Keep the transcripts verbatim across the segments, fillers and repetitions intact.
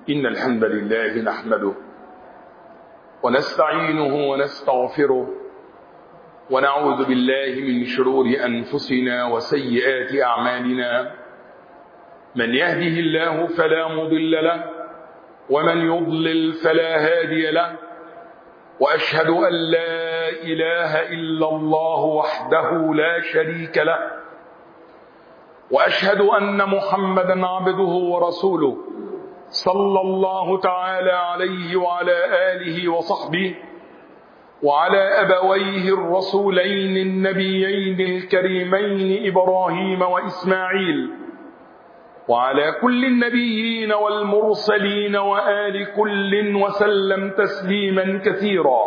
إن الحمد لله نحمده ونستعينه ونستغفره ونعوذ بالله من شرور أنفسنا وسيئات أعمالنا. من يهده الله فلا مضل له ومن يضلل فلا هادي له، وأشهد أن لا إله إلا الله وحده لا شريك له، وأشهد أن محمدا عبده ورسوله صلى الله تعالى عليه وعلى آله وصحبه وعلى أبويه الرسولين النبيين الكريمين إبراهيم وإسماعيل، وعلى كل النبيين والمرسلين وآل كل وسلم تسليما كثيرا.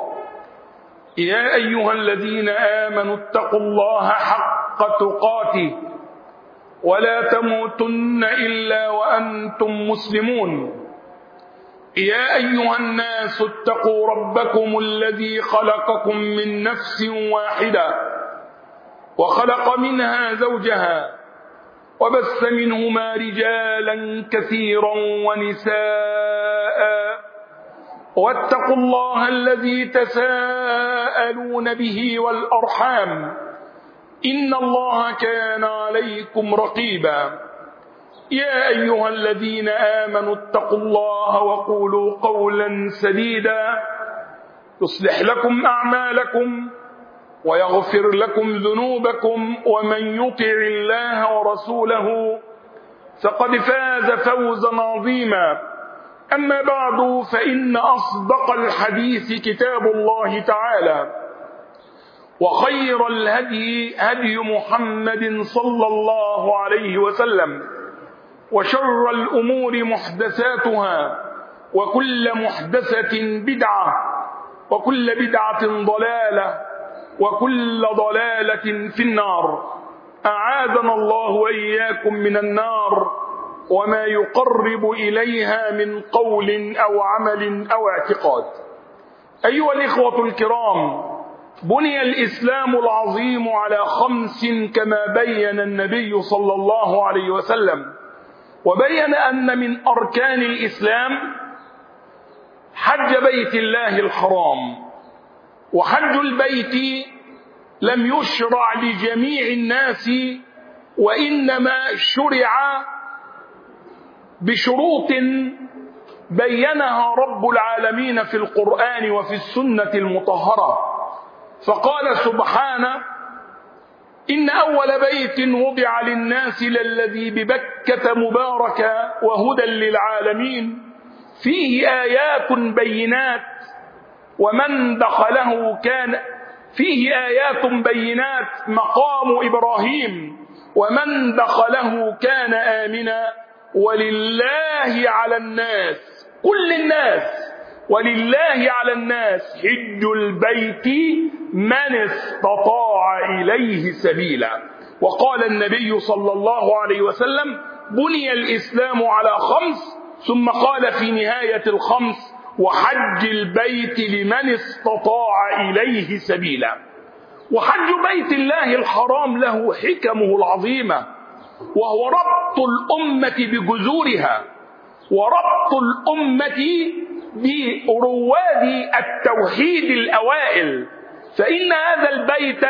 يا أيها الذين آمنوا اتقوا الله حق تقاته ولا تموتن إلا وأنتم مسلمون. يا أيها الناس اتقوا ربكم الذي خلقكم من نفس واحدة وخلق منها زوجها وبث منهما رجالا كثيرا ونساء، واتقوا الله الذي تساءلون به والأرحام إن الله كان عليكم رقيبا. يا أيها الذين آمنوا اتقوا الله وقولوا قولا سديدا يصلح لكم أعمالكم ويغفر لكم ذنوبكم، ومن يطع الله ورسوله فقد فاز فوزا عظيما. أما بعد، فإن أصدق الحديث كتاب الله تعالى، وخير الهدي هدي محمد صلى الله عليه وسلم، وشر الأمور محدثاتها، وكل محدثة بدعة، وكل بدعة ضلالة، وكل ضلالة في النار. أعاذنا الله وإياكم من النار وما يقرب إليها من قول أو عمل أو اعتقاد. أيها الإخوة الكرام، بني الإسلام العظيم على خمس كما بين النبي صلى الله عليه وسلم، وبين أن من أركان الإسلام حج بيت الله الحرام. وحج البيت لم يشرع لجميع الناس، وإنما شرع بشروط بينها رب العالمين في القرآن وفي السنة المطهرة. فقال سبحانه: إن أول بيت وضع للناس للذي ببكة مباركا وهدى للعالمين فيه آيات بينات ومن دخله كان فيه آيات بينات مقام إبراهيم ومن دخله كان آمنا ولله على الناس كل الناس ولله على الناس حج البيت من استطاع إليه سبيلا. وقال النبي صلى الله عليه وسلم: بني الإسلام على خمس، ثم قال في نهاية الخمس: وحج البيت لمن استطاع إليه سبيلا. وحج بيت الله الحرام له حكمه العظيمة، وهو ربط الأمة بجذورها، وربط الأمة برواد التوحيد الأوائل. فإن هذا البيت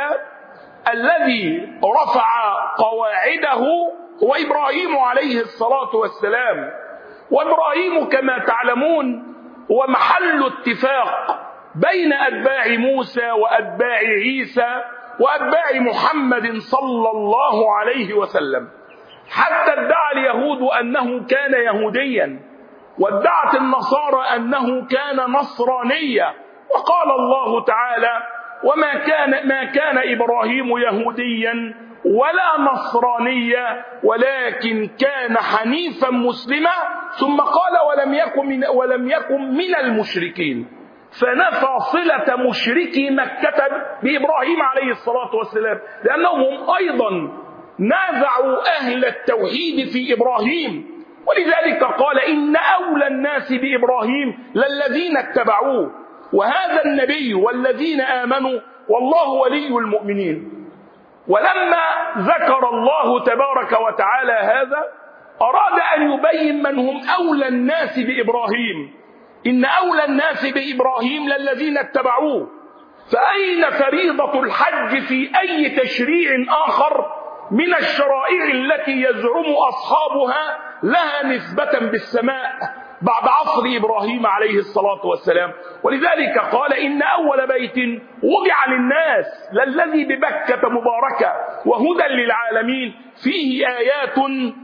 الذي رفع قواعده هو إبراهيم عليه الصلاة والسلام. وإبراهيم كما تعلمون هو محل اتفاق بين أتباع موسى وأتباع عيسى وأتباع محمد صلى الله عليه وسلم، حتى ادعى اليهود أنه كان يهوديا، وادعت النصارى أنه كان نصرانيا. وقال الله تعالى: وما كان ما كان إبراهيم يهوديا ولا نصرانيا ولكن كان حنيفا مسلما، ثم قال: ولم يكن من ولم يكن من المشركين. فنفى صلة مشركي مكة بإبراهيم عليه الصلاة والسلام، لأنهم أيضا نازعوا أهل التوحيد في إبراهيم. ولذلك قال: إن أولى الناس بإبراهيم للذين اتبعوه، وهذا النبي والذين آمنوا والله ولي المؤمنين. ولما ذكر الله تبارك وتعالى هذا أراد أن يبين من هم أولى الناس بإبراهيم. إن أولى الناس بإبراهيم للذين اتبعوه، فأين فريضة الحج في أي تشريع آخر من الشرائع التي يزعم أصحابها لها نسبة بالسماء بعد عصر إبراهيم عليه الصلاة والسلام؟ ولذلك قال إن أول بيت وضع للناس للذي ببكة مباركة وهدى للعالمين فيه آيات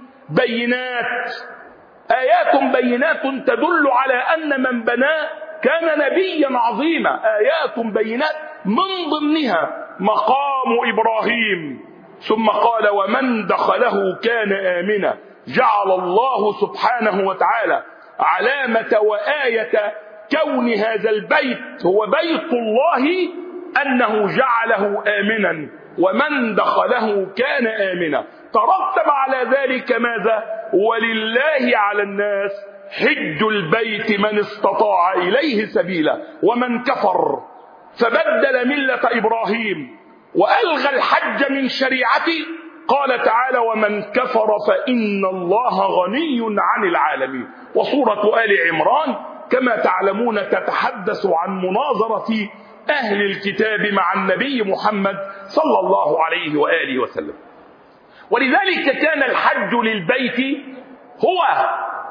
بينات آيات بينات تدل على أن من بناه كان نبيا عظيما. آيات بينات من ضمنها مقام إبراهيم. ثم قال ومن دخله كان آمنا. جعل الله سبحانه وتعالى علامة وآية كون هذا البيت هو بيت الله أنه جعله آمنا، ومن دخله كان آمنا. ترتب على ذلك ماذا؟ ولله على الناس حج البيت من استطاع إليه سبيلا ومن كفر فبدل ملة إبراهيم وألغى الحج من شريعته قال تعالى ومن كفر فإن الله غني عن العالمين. وسورة آل عمران كما تعلمون تتحدث عن مناظرة أهل الكتاب مع النبي محمد صلى الله عليه وآله وسلم. ولذلك كان الحج للبيت هو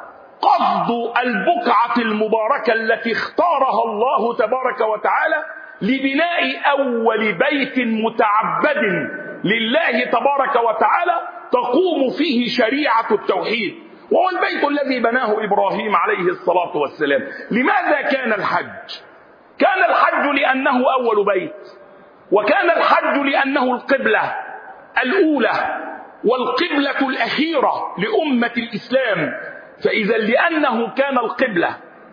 قصد البقعة المباركة التي اختارها الله تبارك وتعالى لبناء أول بيت متعبد لله تبارك وتعالى تقوم فيه شريعة التوحيد، وهو البيت الذي بناه إبراهيم عليه الصلاة والسلام. لماذا كان الحج؟ كان الحج لأنه أول بيت، وكان الحج لأنه القبلة الأولى والقبلة الأخيرة لأمة الإسلام. فإذا لأنه كان القبلة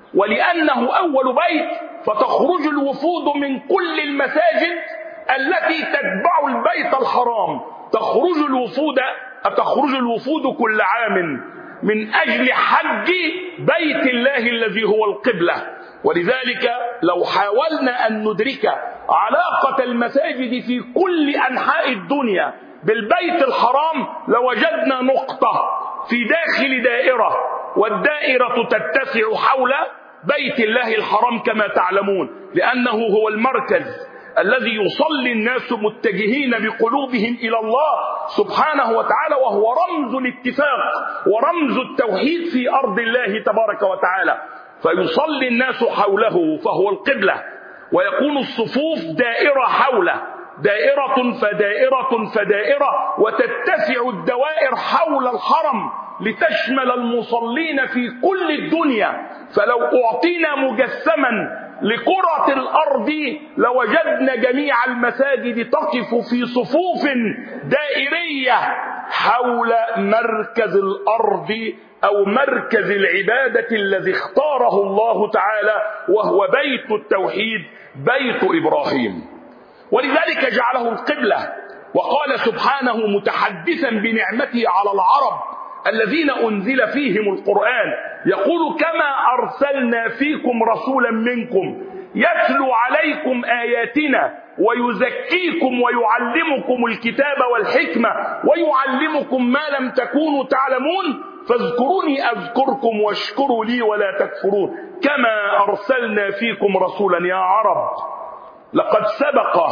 ولأنه أول بيت فتخرج الوفود من كل المساجد التي تتبع البيت الحرام. تخرج الوفود تخرج الوفود كل عام من أجل حج بيت الله الذي هو القبلة. ولذلك لو حاولنا أن ندرك علاقة المساجد في كل أنحاء الدنيا بالبيت الحرام لوجدنا نقطة في داخل دائرة، والدائرة تتسع حول بيت الله الحرام كما تعلمون، لأنه هو المركز الذي يصلي الناس متجهين بقلوبهم إلى الله سبحانه وتعالى، وهو رمز الاتفاق ورمز التوحيد في أرض الله تبارك وتعالى. فيصلي الناس حوله فهو القبلة، ويكون الصفوف دائرة حوله، دائرة فدائرة فدائرة، وتتسع الدوائر حول الحرم لتشمل المصلين في كل الدنيا. فلو أعطينا مجسما لكرة الأرض لوجدنا جميع المساجد تقف في صفوف دائرية حول مركز الأرض أو مركز العبادة الذي اختاره الله تعالى، وهو بيت التوحيد بيت إبراهيم. ولذلك جعله القبلة. وقال سبحانه متحدثا بنعمته على العرب الذين أنزل فيهم القرآن يقول كما أرسلنا فيكم رسولا منكم يتلو عليكم آياتنا ويزكيكم ويعلمكم الكتاب والحكمة ويعلمكم ما لم تكونوا تعلمون فاذكروني أذكركم واشكروا لي ولا تكفرون كما أرسلنا فيكم رسولا. يا عرب لقد سبق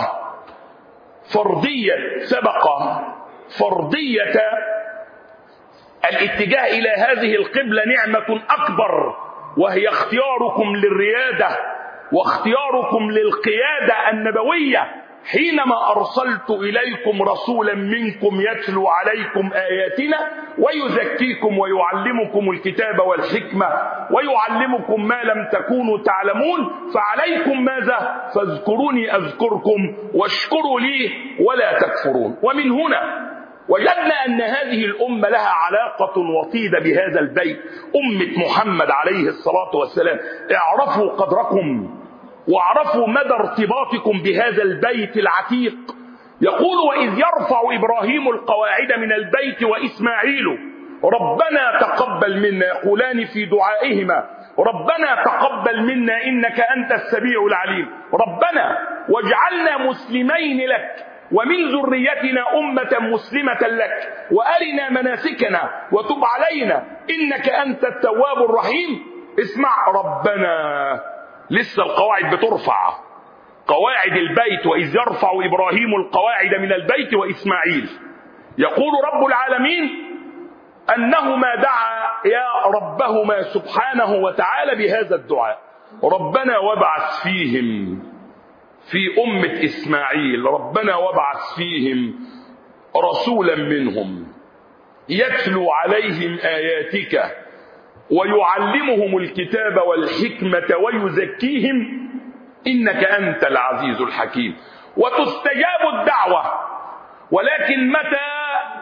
فرضية سبق فرضية الاتجاه إلى هذه القبلة نعمة أكبر، وهي اختياركم للريادة واختياركم للقيادة النبوية حينما أرسلت إليكم رسولا منكم يتلو عليكم آياتنا ويزكيكم ويعلمكم الكتاب والحكمة ويعلمكم ما لم تكونوا تعلمون. فعليكم ماذا؟ فاذكروني أذكركم واشكروا لي ولا تكفرون. ومن هنا وجدنا أن هذه الأمة لها علاقة وطيدة بهذا البيت، أمة محمد عليه الصلاة والسلام. اعرفوا قدركم واعرفوا مدى ارتباطكم بهذا البيت العتيق. يقول وإذ يرفع إبراهيم القواعد من البيت وإسماعيل ربنا تقبل منا، يقولان في دعائهما ربنا تقبل منا إنك أنت السميع العليم، ربنا واجعلنا مسلمين لك ومن ذريتنا أمة مسلمة لك وأرنا مناسكنا وتب علينا إنك أنت التواب الرحيم. اسمع، ربنا لسه القواعد بترفع، قواعد البيت، وإذ يرفع إبراهيم القواعد من البيت وإسماعيل. يقول رب العالمين أنهما دعا يا ربهما سبحانه وتعالى بهذا الدعاء: ربنا وابعث فيهم، في أمة إسماعيل، ربنا وابعث فيهم رسولا منهم يتلو عليهم آياتك ويعلمهم الكتاب والحكمة ويزكيهم إنك أنت العزيز الحكيم. وتستجاب الدعوة، ولكن متى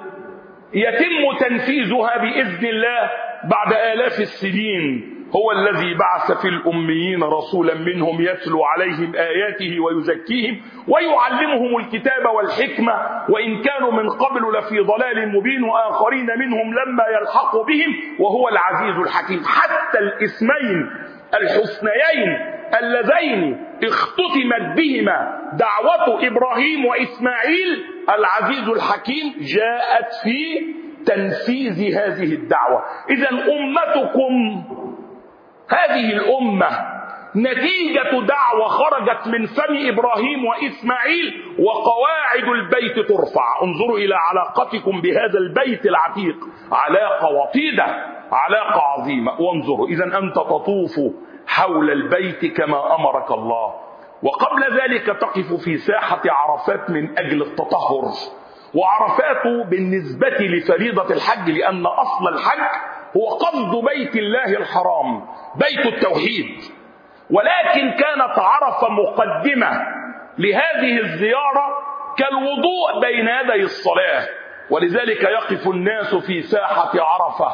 يتم تنفيذها بإذن الله؟ بعد آلاف السنين. هو الذي بعث في الأميين رسولا منهم يتلو عليهم آياته ويزكيهم ويعلمهم الكتاب والحكمة وإن كانوا من قبل لفي ضلال مبين وآخرين منهم لما يلحقوا بهم وهو العزيز الحكيم. حتى الاسمين الحسنيين اللذين اختتمت بهما دعوة إبراهيم وإسماعيل، العزيز الحكيم، جاءت في تنفيذ هذه الدعوة. إذن أمتكم هذه الأمة نتيجة دعوة خرجت من فم إبراهيم وإسماعيل، وقواعد البيت ترفع. انظروا إلى علاقتكم بهذا البيت العتيق، علاقة وطيدة، علاقة عظيمة. وانظروا، إذن أنت تطوف حول البيت كما أمرك الله، وقبل ذلك تقف في ساحة عرفات من أجل التطهر. وعرفات بالنسبة لفريضة الحج، لأن أصل الحج هو قصد بيت الله الحرام، بيت التوحيد، ولكن كانت عرفة مقدمة لهذه الزيارة كالوضوء بين يدي الصلاة. ولذلك يقف الناس في ساحة عرفة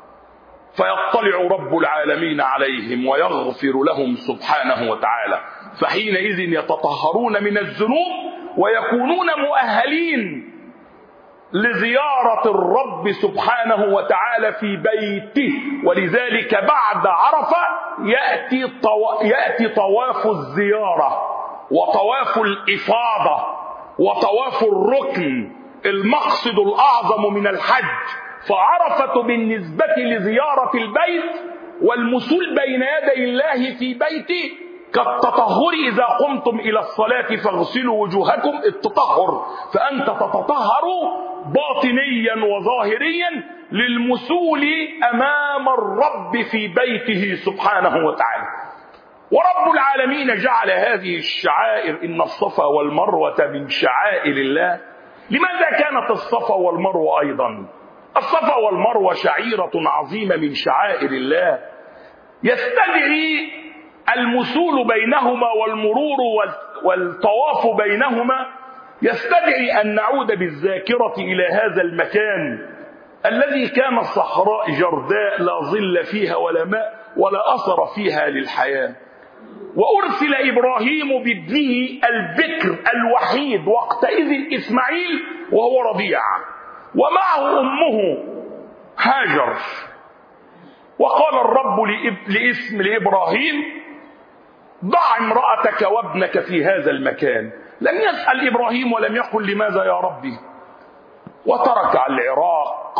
فيطلع رب العالمين عليهم ويغفر لهم سبحانه وتعالى، فحينئذ يتطهرون من الذنوب ويكونون مؤهلين لزيارة الرب سبحانه وتعالى في بيته. ولذلك بعد عرفة يأتي, طو... يأتي طواف الزيارة وطواف الإفاضة وطواف الركن، المقصد الأعظم من الحج. فعرفة بالنسبة لزيارة البيت والمسول بين يدي الله في بيته كالتطهر. إذا قمتم إلى الصلاة فاغسلوا وجوهكم، التطهر، فأنت تتطهر باطنيا وظاهريا للمسول أمام الرب في بيته سبحانه وتعالى. ورب العالمين جعل هذه الشعائر، إن الصفا والمروة من شعائر الله. لماذا كانت الصفا والمروة أيضا؟ الصفا والمروة شعيرة عظيمة من شعائر الله، يستدعي المسول بينهما والمرور والطواف بينهما، يستدعي أن نعود بالذاكرة إلى هذا المكان الذي كان صحراء جرداء لا ظل فيها ولا ماء ولا أثر فيها للحياة. وأرسل إبراهيم بابنه البكر الوحيد وقتئذ إسماعيل وهو رضيع، ومعه أمه هاجر. وقال الرب لاسم لإبراهيم: ضع امرأتك وابنك في هذا المكان. لم يسأل إبراهيم ولم يقل لماذا يا ربي، وترك العراق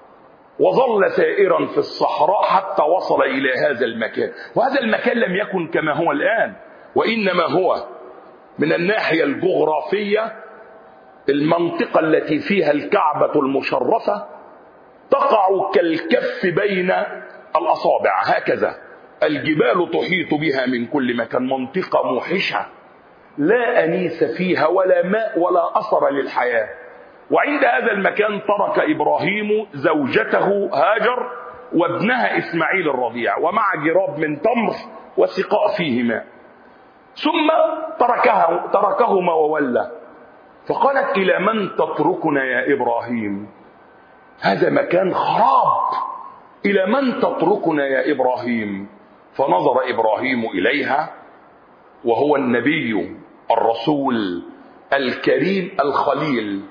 وظل سائرا في الصحراء حتى وصل إلى هذا المكان. وهذا المكان لم يكن كما هو الآن، وإنما هو من الناحية الجغرافية المنطقة التي فيها الكعبة المشرفة تقع كالكف بين الأصابع هكذا، الجبال تحيط بها من كل مكان، منطقة موحشة لا أنيس فيها ولا ماء ولا أثر للحياة. وعند هذا المكان ترك إبراهيم زوجته هاجر وابنها إسماعيل الرضيع، ومع جراب من تمر وسقاء فيه ماء، ثم تركها تركهما وولى. فقالت: إلى من تتركنا يا إبراهيم؟ هذا مكان خراب، إلى من تتركنا يا إبراهيم؟ فنظر إبراهيم إليها وهو النبي الرسول الكريم الخليل،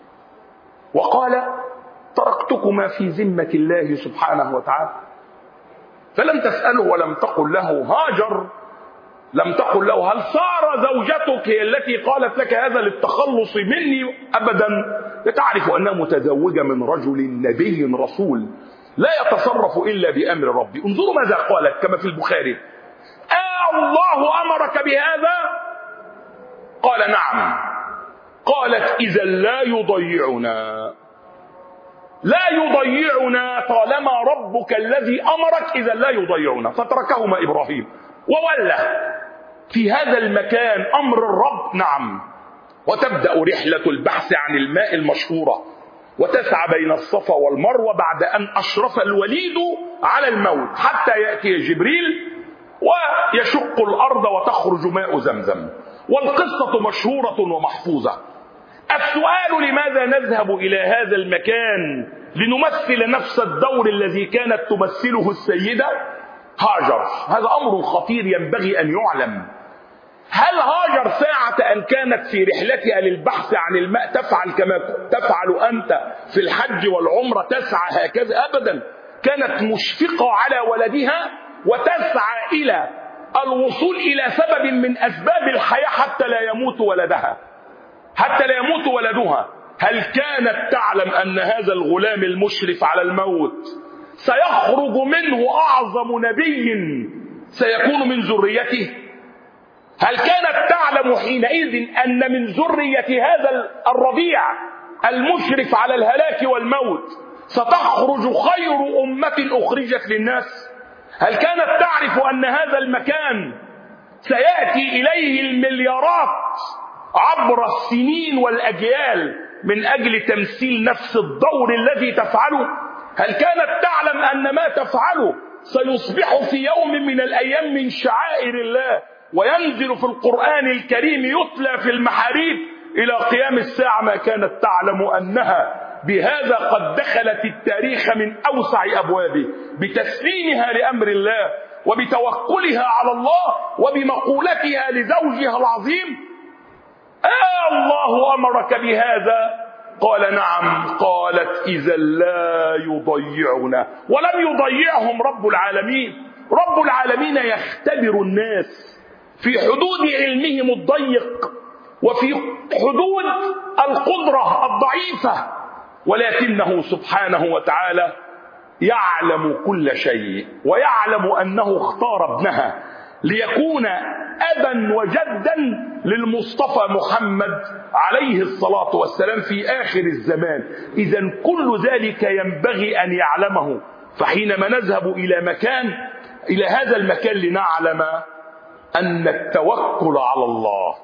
وقال: تركتكما في ذمة الله سبحانه وتعالى. فلم تسأله ولم تقل له: هاجر لم تقل له هل سارة زوجتك هي التي قالت لك هذا للتخلص مني؟ أبدا. تعرف أنها متزوجة من رجل نبي رسول لا يتصرف إلا بأمر ربي. انظروا ماذا قالت كما في البخاري: آه الله أمرك بهذا؟ قال نعم. قالت إذا لا يضيعنا، لا يضيعنا طالما ربك الذي أمرك إذا لا يضيعنا. فتركهما إبراهيم وولى في هذا المكان أمر الرب. نعم. وتبدأ رحلة البحث عن الماء المشهورة، وتسعى بين الصفا والمروة بعد أن أشرف الوليد على الموت حتى يأتي جبريل ويشق الأرض وتخرج ماء زمزم. والقصة مشهورة ومحفوظة. السؤال: لماذا نذهب إلى هذا المكان لنمثل نفس الدور الذي كانت تمثله السيدة هاجر؟ هذا أمر خطير ينبغي أن يعلم. هل هاجر ساعة أن كانت في رحلتها للبحث عن الماء تفعل كما تفعل أنت في الحج والعمرة، تسعى هكذا؟ أبدا. كانت مشفقة على ولدها وتسعى إلى الوصول إلى سبب من أسباب الحياة حتى لا يموت ولدها، حتى لا يموت ولدها. هل كانت تعلم أن هذا الغلام المشرف على الموت سيخرج منه أعظم نبي سيكون من ذريته؟ هل كانت تعلم حينئذ أن من ذرية هذا الرضيع المشرف على الهلاك والموت ستخرج خير أمة أخرجت للناس؟ هل كانت تعرف أن هذا المكان سيأتي إليه المليارات عبر السنين والأجيال من أجل تمثيل نفس الدور الذي تفعله؟ هل كانت تعلم أن ما تفعله سيصبح في يوم من الأيام من شعائر الله وينزل في القرآن الكريم يتلى في المحاريب إلى قيام الساعة؟ ما كانت تعلم أنها بهذا قد دخلت التاريخ من أوسع أبوابه بتسليمها لأمر الله وبتوكلها على الله وبمقولتها لزوجها العظيم: آه الله أمرك بهذا؟ قال نعم. قالت إذا لا يضيعنا. ولم يضيعهم رب العالمين. رب العالمين يختبر الناس في حدود علمهم الضيق وفي حدود القدرة الضعيفة، ولكنه سبحانه وتعالى يعلم كل شيء، ويعلم أنه اختار ابنها ليكون أبا وجدا للمصطفى محمد عليه الصلاة والسلام في آخر الزمان. إذن كل ذلك ينبغي أن يعلمه. فحينما نذهب إلى مكان إلى هذا المكان لنعلم أن التوكل على الله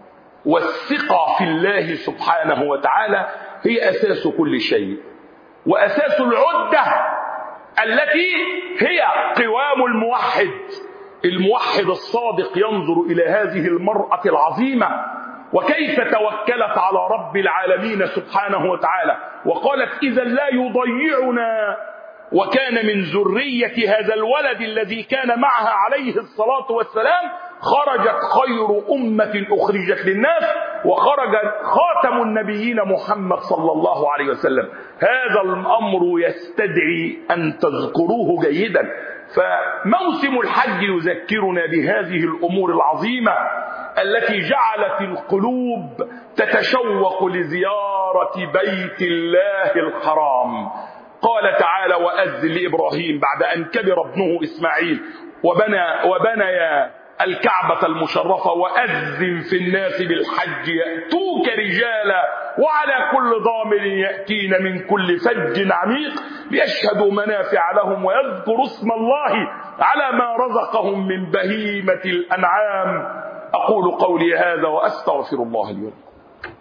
والثقة في الله سبحانه وتعالى هي أساس كل شيء، وأساس العدة التي هي قوام الموحد. الموحد الصادق ينظر إلى هذه المرأة العظيمة وكيف توكلت على رب العالمين سبحانه وتعالى وقالت إذا لا يضيعنا، وكان من ذرية هذا الولد الذي كان معها عليه الصلاة والسلام خرجت خير أمة أخرجت للناس، وخرج خاتم النبيين محمد صلى الله عليه وسلم. هذا الأمر يستدعي أن تذكروه جيدا. فموسم الحج يذكرنا بهذه الأمور العظيمة التي جعلت القلوب تتشوق لزيارة بيت الله الحرام. قال تعالى: وأذن لإبراهيم بعد أن كبر ابنه إسماعيل وبنى وبنى الكعبة المشرفة: وأذن في الناس بالحج يأتوك رجالا وعلى كل ضامر يأتين من كل فج عميق ليشهدوا منافع لهم ويذكروا اسم الله على ما رزقهم من بهيمة الأنعام. أقول قولي هذا وأستغفر الله لي ولكم.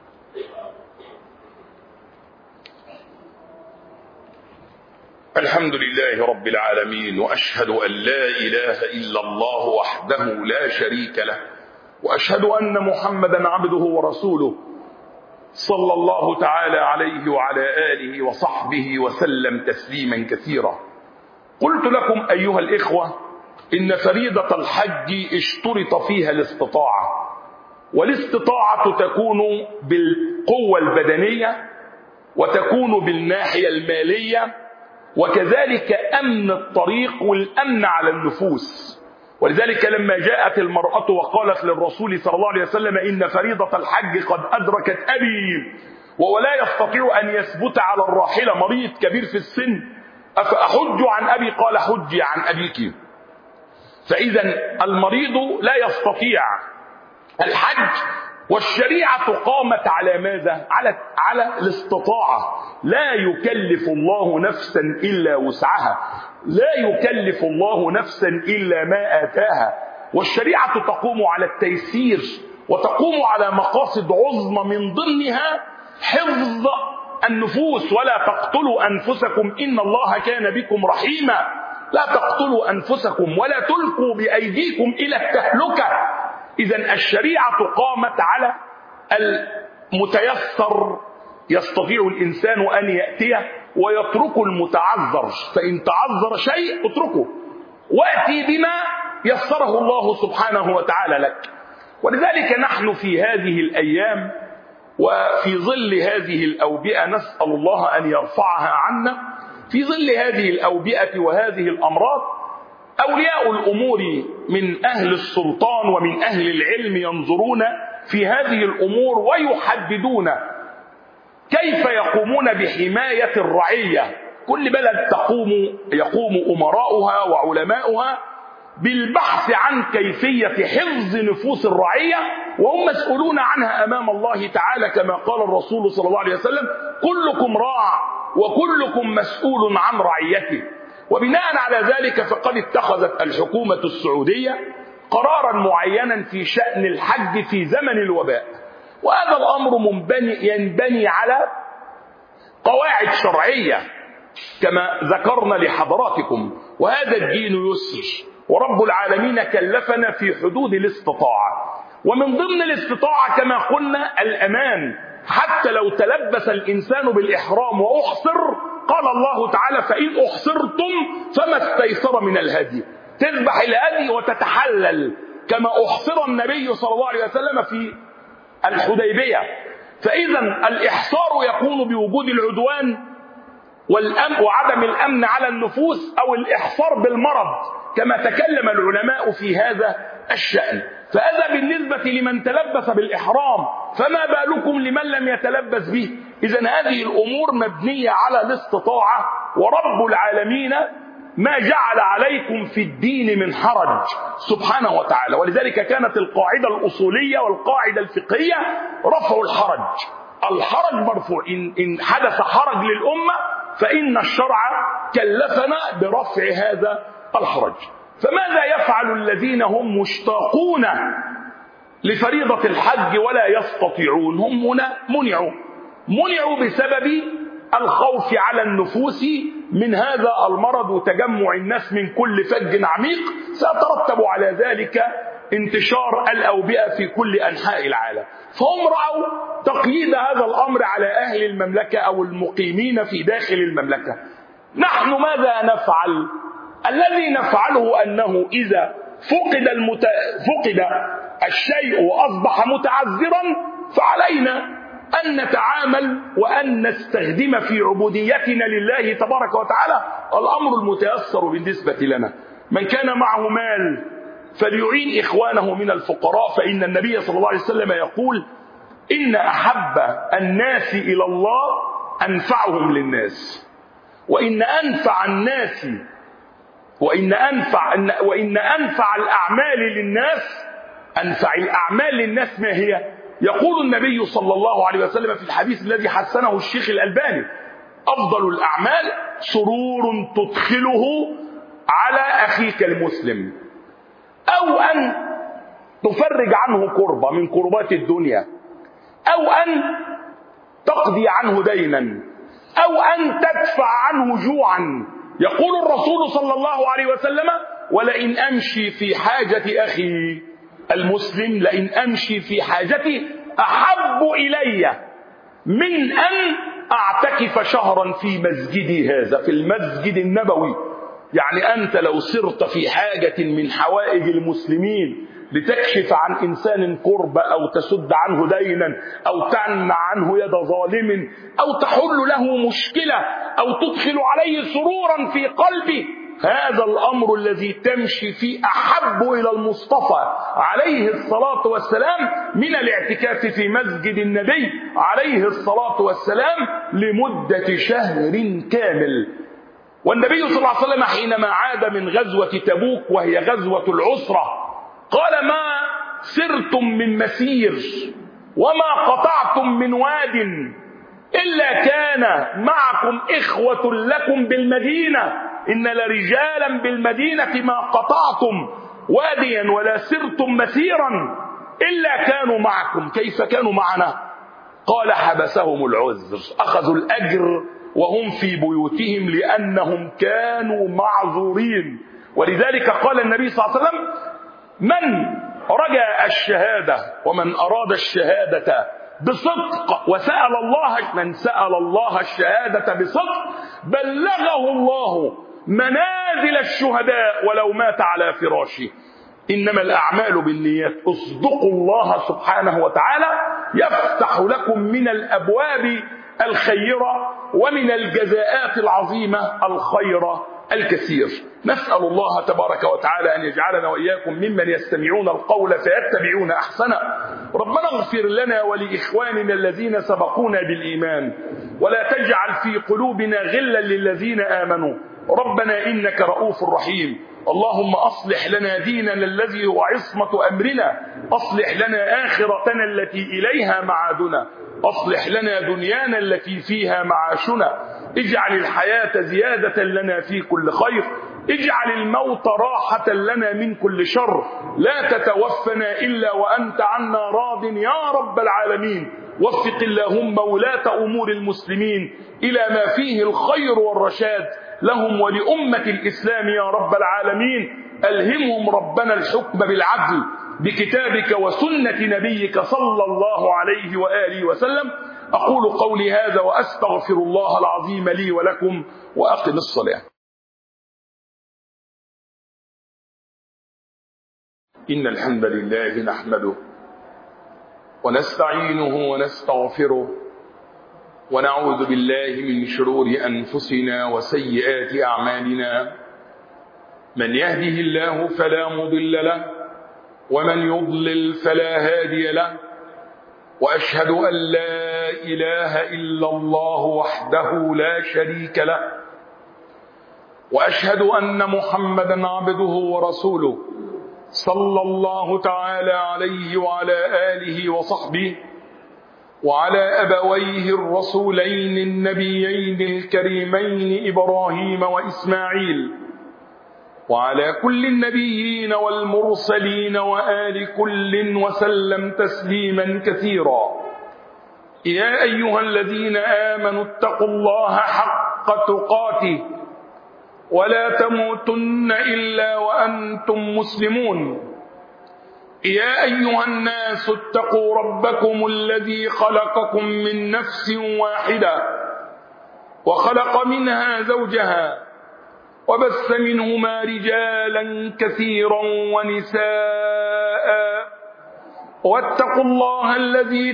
الحمد لله رب العالمين، وأشهد أن لا إله إلا الله وحده لا شريك له، وأشهد أن محمدا عبده ورسوله صلى الله تعالى عليه وعلى آله وصحبه وسلم تسليما كثيرا. قلت لكم أيها الإخوة إن فريضة الحج اشترط فيها الاستطاعة، والاستطاعة تكون بالقوة البدنية وتكون بالناحية المالية، وكذلك أمن الطريق والأمن على النفوس. ولذلك لما جاءت المرأة وقالت للرسول صلى الله عليه وسلم إن فريضة الحج قد أدركت أبي وهو لا يستطيع أن يثبت على الراحلة، مريض كبير في السن، أفأحج عن أبي؟ قال حجي عن أبيك. فإذا المريض لا يستطيع الحج، والشريعة قامت على ماذا؟ على على الاستطاعة. لا يكلف الله نفسا إلا وسعها، لا يكلف الله نفسا إلا ما آتاها. والشريعة تقوم على التيسير وتقوم على مقاصد عظمى من ضمنها حفظ النفوس. ولا تقتلوا أنفسكم إن الله كان بكم رحيما. لا تقتلوا أنفسكم ولا تلقوا بأيديكم إلى التهلكة. إذن الشريعة قامت على المتيسر، يستطيع الإنسان أن يأتيه ويترك المتعذر، فإن تعذر شيء اتركه وأتي بما يسره الله سبحانه وتعالى لك. ولذلك نحن في هذه الأيام وفي ظل هذه الأوبئة نسأل الله أن يرفعها عنا، في ظل هذه الأوبئة وهذه الأمراض أولياء الأمور من أهل السلطان ومن أهل العلم ينظرون في هذه الأمور ويحددون كيف يقومون بحماية الرعية. كل بلد تقوم يقوم أمراؤها وعلماؤها بالبحث عن كيفية حفظ نفوس الرعية، وهم مسؤولون عنها أمام الله تعالى، كما قال الرسول صلى الله عليه وسلم كلكم راع وكلكم مسؤول عن رعيته. وبناء على ذلك فقد اتخذت الحكومة السعودية قرارا معينا في شأن الحج في زمن الوباء، وهذا الأمر ينبني على قواعد شرعية كما ذكرنا لحضراتكم، وهذا الدين يسر، ورب العالمين كلفنا في حدود الاستطاعة. ومن ضمن الاستطاعة كما قلنا الأمان، حتى لو تلبس الإنسان بالإحرام وأحصر قال الله تعالى فإن أحصرتم فما استيسر من الهدي، تذبح الهدي وتتحلل كما أحصر النبي صلى الله عليه وسلم في الحديبية. فإذا الإحصار يكون بوجود العدوان والأمن وعدم الأمن على النفوس، أو الإحصار بالمرض كما تكلم العلماء في هذا الشأن. فهذا بالنسبة لمن تلبس بالإحرام، فما بالكم لمن لم يتلبس به؟ إذن هذه الأمور مبنية على الاستطاعة، ورب العالمين ما جعل عليكم في الدين من حرج سبحانه وتعالى. ولذلك كانت القاعدة الأصولية والقاعدة الفقهية رفع الحرج. الحرج مرفوع، إن, إن حدث حرج للأمة فإن الشرع كلفنا برفع هذا الحرج. فماذا يفعل الذين هم مشتاقون لفريضة الحج ولا يستطيعون؟ هم هنا منعوا منعوا بسبب الخوف على النفوس من هذا المرض وتجمع الناس من كل فج عميق، سيترتب على ذلك انتشار الأوبئة في كل أنحاء العالم. فهم رأوا تقييد هذا الأمر على أهل المملكة أو المقيمين في داخل المملكة. نحن ماذا نفعل؟ الذي نفعله أنه إذا فقد, المت... فقد الشيء وأصبح متعذرا فعلينا أن نتعامل وأن نستخدم في عبوديتنا لله تبارك وتعالى الأمر المتيسر بالنسبة لنا. من كان معه مال فليعين إخوانه من الفقراء، فإن النبي صلى الله عليه وسلم يقول إن أحب الناس إلى الله أنفعهم للناس، وإن أنفع الناس وإن أنفع وإن أنفع الأعمال للناس أنفع الأعمال للناس ما هي؟ يقول النبي صلى الله عليه وسلم في الحديث الذي حسنه الشيخ الألباني أفضل الأعمال سرور تدخله على أخيك المسلم، أو أن تفرج عنه كربة من كربات الدنيا، أو أن تقضي عنه دينا، أو أن تدفع عنه جوعا. يقول الرسول صلى الله عليه وسلم ولئن أمشي في حاجة أخي المسلم لئن أمشي في حاجتي أحب إلي من أن أعتكف شهرا في مسجدي هذا، في المسجد النبوي. يعني أنت لو سرت في حاجة من حوائج المسلمين لتكشف عن إنسان كربة أو تسد عنه دينا أو تمنع عنه يد ظالم أو تحل له مشكلة أو تدخل عليه سرورا في قلبه، هذا الأمر الذي تمشي فيه أحب إلى المصطفى عليه الصلاة والسلام من الاعتكاف في مسجد النبي عليه الصلاة والسلام لمدة شهر كامل. والنبي صلى الله عليه وسلم حينما عاد من غزوة تبوك وهي غزوة العسرة قال: ما سرتم من مسير وما قطعتم من واد إلا كان معكم إخوة لكم بالمدينة، إن لرجالا بالمدينة ما قطعتم واديا ولا سرتم مسيرا إلا كانوا معكم. كيف كانوا معنا؟ قال: حبسهم العذر، أخذوا الأجر وهم في بيوتهم لأنهم كانوا معذورين. ولذلك قال النبي صلى الله عليه وسلم: من رجا الشهادة ومن أراد الشهادة بصدق وسأل الله، من سأل الله الشهادة بصدق بلغه الله منازل الشهداء ولو مات على فراشه. إنما الأعمال بالنيات. اصدقوا الله سبحانه وتعالى يفتح لكم من الأبواب الخيرة ومن الجزاءات العظيمة الخيرة الكثير. نسأل الله تبارك وتعالى أن يجعلنا وإياكم ممن يستمعون القول فيتبعون أحسنه. ربنا اغفر لنا ولإخواننا الذين سبقونا بالإيمان، ولا تجعل في قلوبنا غلا للذين آمنوا. ربنا إنك رؤوف رحيم. اللهم أصلح لنا ديننا الذي هو عصمة أمرنا، أصلح لنا آخرتنا التي إليها معادنا، أصلح لنا دنيانا التي فيها معاشنا. اجعل الحياة زيادة لنا في كل خير، اجعل الموت راحة لنا من كل شر. لا تتوفنا إلا وأنت عنا راض يا رب العالمين. وفق اللهم ولاة أمور المسلمين إلى ما فيه الخير والرشاد لهم ولأمة الإسلام يا رب العالمين. ألهمهم ربنا الحكم بالعدل بكتابك وسنة نبيك صلى الله عليه وآله وسلم. أقول قولي هذا وأستغفر الله العظيم لي ولكم، وأقم الصلاة. إن الحمد لله نحمده ونستعينه ونستغفره ونعوذ بالله من شرور أنفسنا وسيئات أعمالنا. من يهده الله فلا مضل له ومن يضلل فلا هادي له، وأشهد أن لا إله إلا الله وحده لا شريك له، وأشهد أن محمدا عبده ورسوله صلى الله تعالى عليه وعلى آله وصحبه وعلى أبويه الرسولين النبيين الكريمين إبراهيم وإسماعيل، وعلى كل النبيين والمرسلين وآل كل وسلم تسليما كثيرا. يا أيها الذين آمنوا اتقوا الله حق تقاته ولا تموتن إلا وأنتم مسلمون. يا أيها الناس اتقوا ربكم الذي خلقكم من نفس واحدة وخلق منها زوجها وبث منهما رجالا كثيرا ونساء، واتقوا الله الذي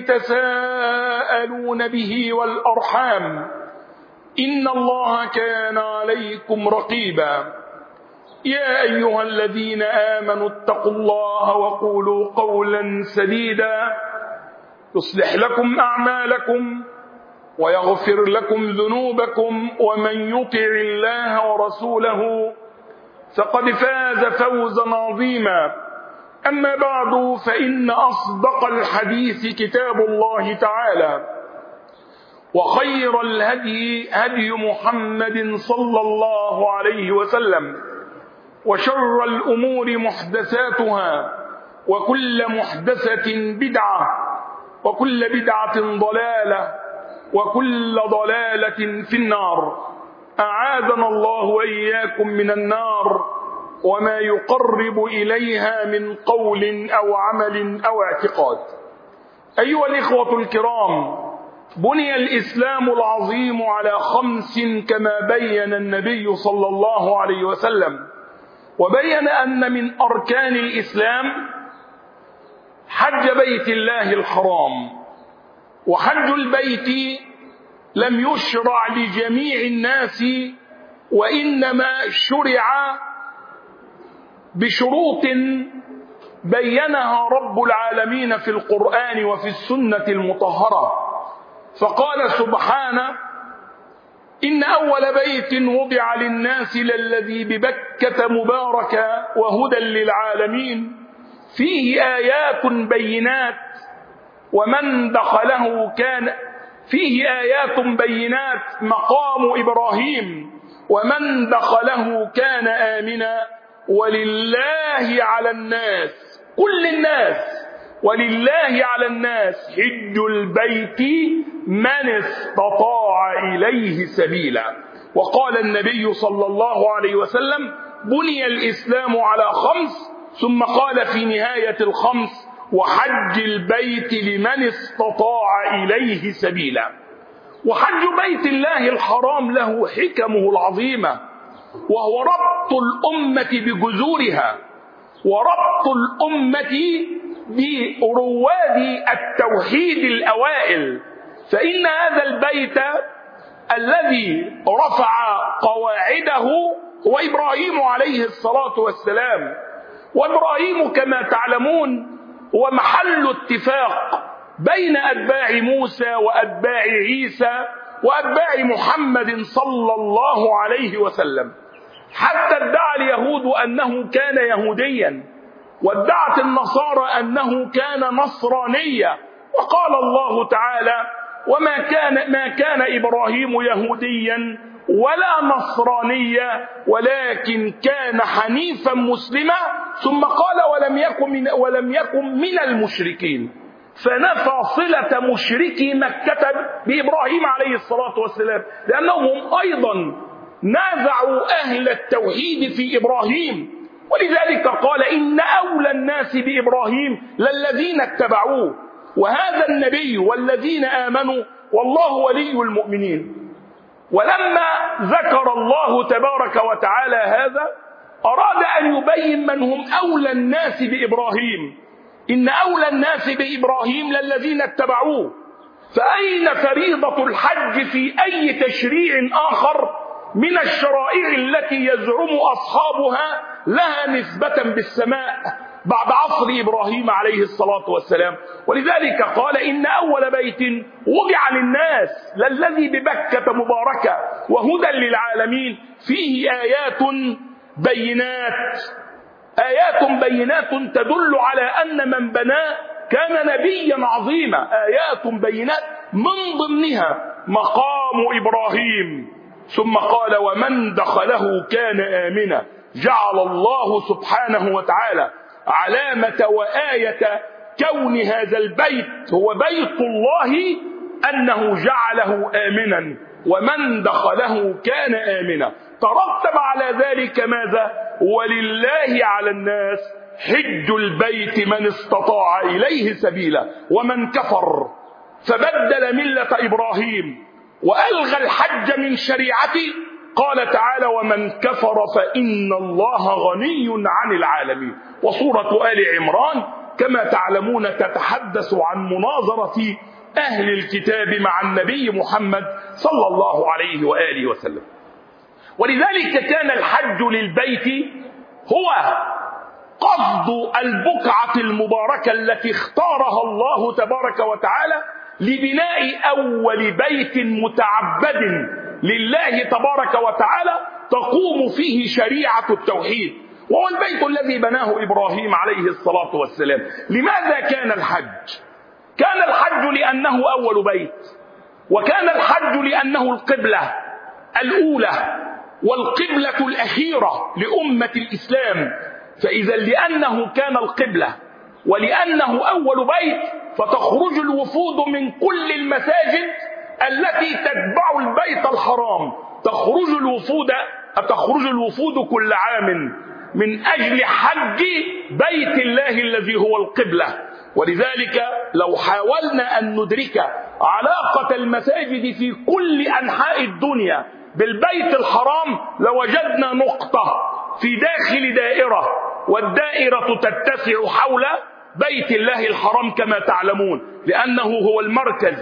تساءلون به والأرحام إن الله كان عليكم رقيبا. يا أيها الذين آمنوا اتقوا الله وقولوا قولا سديدا يصلح لكم أعمالكم ويغفر لكم ذنوبكم، ومن يطع الله ورسوله فقد فاز فوزا عظيما. أما بعد، فإن أصدق الحديث كتاب الله تعالى، وخير الهدي هدي محمد صلى الله عليه وسلم، وشر الأمور محدثاتها، وكل محدثة بدعة، وكل بدعة ضلالة، وكل ضلالة في النار. أعاذنا الله وإياكم من النار وما يقرب إليها من قول أو عمل أو اعتقاد. أيها الإخوة الكرام، بني الإسلام العظيم على خمس كما بين النبي صلى الله عليه وسلم، وبين أن من أركان الإسلام حج بيت الله الحرام. وحج البيت لم يشرع لجميع الناس وإنما شرع بشروط بينها رب العالمين في القرآن وفي السنة المطهرة. فقال سبحانه: إن أول بيت وضع للناس للذي ببكة مباركا وهدى للعالمين فيه آيات بينات ومن دخله كان فيه آيات بينات مقام إبراهيم ومن دخله كان آمنا ولله على الناس كل الناس ولله على الناس حج البيت من استطاع إليه سبيلا. وقال النبي صلى الله عليه وسلم: بني الإسلام على خمس، ثم قال في نهاية الخمس: وحج البيت لمن استطاع إليه سبيلا. وحج بيت الله الحرام له حكمه العظيمة، وهو ربط الأمة بجذورها وربط الأمة برواد التوحيد الأوائل. فإن هذا البيت الذي رفع قواعده هو إبراهيم عليه الصلاة والسلام. وإبراهيم كما تعلمون هو محل اتفاق بين أتباع موسى وأتباع عيسى وأتباع محمد صلى الله عليه وسلم، حتى ادعى اليهود أنه كان يهوديا، وادعت النصارى أنه كان نصرانيا. وقال الله تعالى: وما كان ما كان إبراهيم يهوديا ولا نصرانيا ولكن كان حنيفا مسلما، ثم قال: ولم يكن من ولم يكن من المشركين. فنفى صلة مشركي مكة بإبراهيم عليه الصلاة والسلام، لأنهم أيضا نازعوا أهل التوحيد في إبراهيم. ولذلك قال: إن أولى الناس بإبراهيم للذين اتبعوه، وهذا النبي والذين آمنوا والله ولي المؤمنين. ولما ذكر الله تبارك وتعالى هذا أراد أن يبين من هم أولى الناس بإبراهيم. إن أولى الناس بإبراهيم للذين اتبعوه. فأين فريضة الحج في أي تشريع آخر من الشرائع التي يزعم أصحابها لها نسبة بالسماء بعد عصر إبراهيم عليه الصلاة والسلام؟ ولذلك قال: إن أول بيت وضع للناس للذي ببكة مباركة وهدى للعالمين فيه آيات بينات. آيات بينات تدل على أن من بناه كان نبيا عظيما. آيات بينات من ضمنها مقام إبراهيم. ثم قال: ومن دخله كان آمنا. جعل الله سبحانه وتعالى علامة وآية كون هذا البيت هو بيت الله أنه جعله آمنا، ومن دخله كان آمنا. ترتب على ذلك ماذا؟ ولله على الناس حج البيت من استطاع إليه سبيلا. ومن كفر فبدل ملة إبراهيم وألغى الحج من شريعته قال تعالى: ومن كفر فإن الله غني عن العالمين. وسورة آل عمران كما تعلمون تتحدث عن مناظرة أهل الكتاب مع النبي محمد صلى الله عليه وآله وسلم. ولذلك كان الحج للبيت هو قصد البقعة المباركة التي اختارها الله تبارك وتعالى لبناء أول بيت متعبد لله تبارك وتعالى تقوم فيه شريعة التوحيد، وهو البيت الذي بناه إبراهيم عليه الصلاة والسلام. لماذا كان الحج؟ كان الحج لأنه أول بيت، وكان الحج لأنه القبلة الأولى والقبلة الأخيرة لأمة الإسلام. فإذا لأنه كان القبلة ولأنه أول بيت فتخرج الوفود من كل المساجد التي تتبع البيت الحرام. تخرج الوفود تخرج الوفود كل عام من أجل حج بيت الله الذي هو القبلة. ولذلك لو حاولنا أن ندرك علاقة المساجد في كل أنحاء الدنيا بالبيت الحرام لوجدنا نقطة في داخل دائرة، والدائرة تتسع حول بيت الله الحرام كما تعلمون، لأنه هو المركز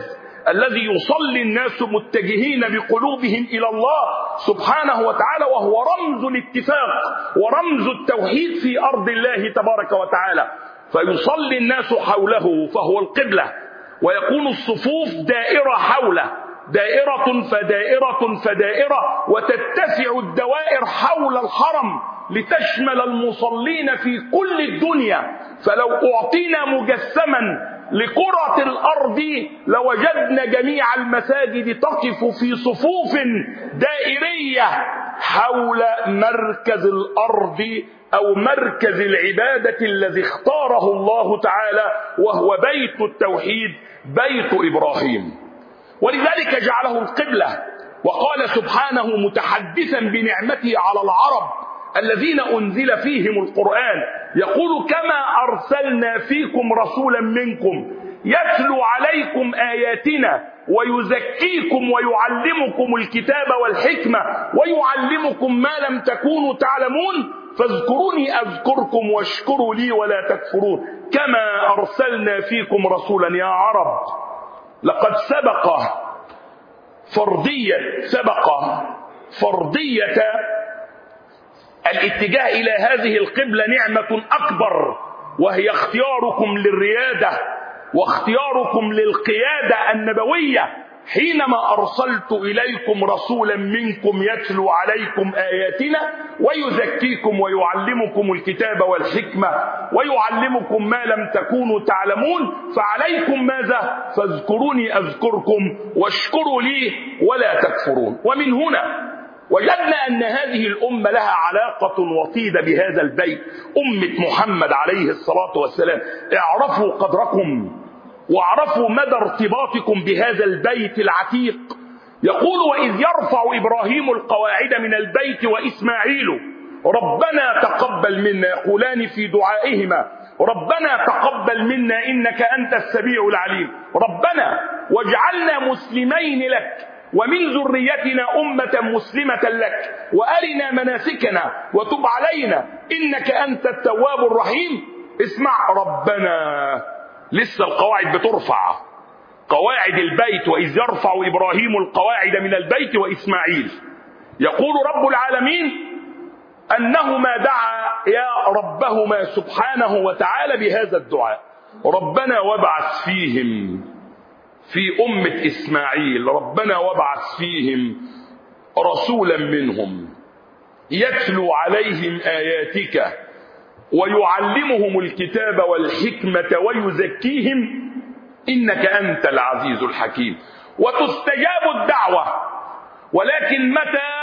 الذي يصلي الناس متجهين بقلوبهم إلى الله سبحانه وتعالى، وهو رمز الاتفاق ورمز التوحيد في أرض الله تبارك وتعالى. فيصلي الناس حوله فهو القبلة، ويكون الصفوف دائرة حوله، دائرة فدائرة فدائرة، وتتسع الدوائر حول الحرم لتشمل المصلين في كل الدنيا. فلو أعطينا مجسما لكرة الأرض لوجدنا جميع المساجد تقف في صفوف دائرية حول مركز الأرض أو مركز العبادة الذي اختاره الله تعالى، وهو بيت التوحيد، بيت إبراهيم. ولذلك جعله القبلة. وقال سبحانه متحدثا بنعمته على العرب الذين أنزل فيهم القرآن، يقول كما أرسلنا فيكم رسولا منكم يتلو عليكم آياتنا ويزكيكم ويعلمكم الكتاب والحكمة ويعلمكم ما لم تكونوا تعلمون فاذكروني أذكركم واشكروا لي ولا تكفرون كما أرسلنا فيكم رسولا. يا عرب لقد سبق فرضية سبق فرضية الاتجاه إلى هذه القبلة نعمة أكبر، وهي اختياركم للريادة واختياركم للقيادة النبوية حينما أرسلت إليكم رسولا منكم يتلو عليكم آياتنا ويزكيكم ويعلمكم الكتاب والحكمة ويعلمكم ما لم تكونوا تعلمون. فعليكم ماذا؟ فاذكروني أذكركم واشكروا لي ولا تكفرون. ومن هنا وجدنا أن هذه الأمة لها علاقة وطيدة بهذا البيت، أمة محمد عليه الصلاة والسلام. اعرفوا قدركم واعرفوا مدى ارتباطكم بهذا البيت العتيق. يقول وإذ يرفع إبراهيم القواعد من البيت وإسماعيل ربنا تقبل منا، يقولان في دعائهما ربنا تقبل منا إنك أنت السميع العليم، ربنا واجعلنا مسلمين لك ومن ذريتنا أمة مسلمة لك وأرنا مناسكنا وتب علينا إنك أنت التواب الرحيم. اسمع، ربنا لسه القواعد بترفع، قواعد البيت. وإذ يرفع إبراهيم القواعد من البيت وإسماعيل. يقول رب العالمين أنهما دعا يا ربهما سبحانه وتعالى بهذا الدعاء، ربنا وابعث فيهم في أمة إسماعيل، ربنا وابعث فيهم رسولا منهم يتلو عليهم آياتك ويعلمهم الكتاب والحكمة ويزكيهم إنك أنت العزيز الحكيم. وتستجاب الدعوة، ولكن متى